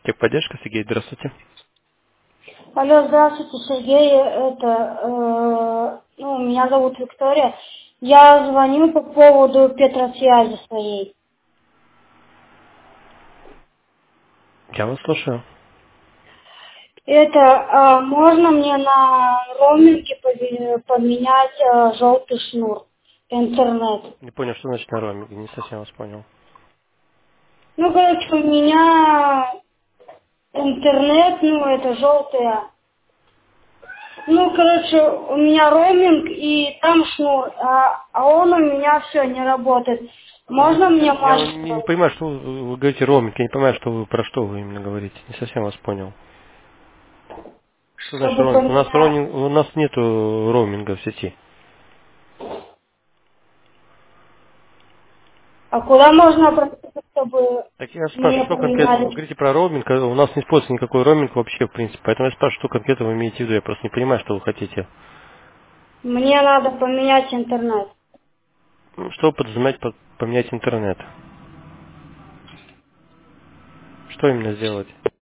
Техподдержка, Сергей, здравствуйте. Алло, здравствуйте, Сергей. Меня зовут Виктория. Я звоню по поводу Петросвязи своей. Я вас слушаю. Можно мне на роуминге поменять желтый шнур, интернет? Не понял, что значит на роуминге, не совсем вас понял. Ну, короче, у меня интернет, это желтый. Ну, короче, у меня роуминг, и там шнур, а он у меня все не работает. Можно мне Я мастер? не понимаю, что вы говорите роуминг, я не понимаю, про что вы именно говорите. Не совсем вас понял. Что значит Чтобы роуминг? поменять. У нас нету роуминга в сети. А куда можно обратиться, чтобы Так я спрашиваю, мне что конкретно, вы поменяли? говорите про роуминг, а у нас не используется никакой роуминг вообще, в принципе. Поэтому я спрашиваю, что конкретно вы имеете в виду, я просто не понимаю, что вы хотите. Мне надо поменять интернет. Что вы подразумеваете под поменять интернет? Что именно сделать?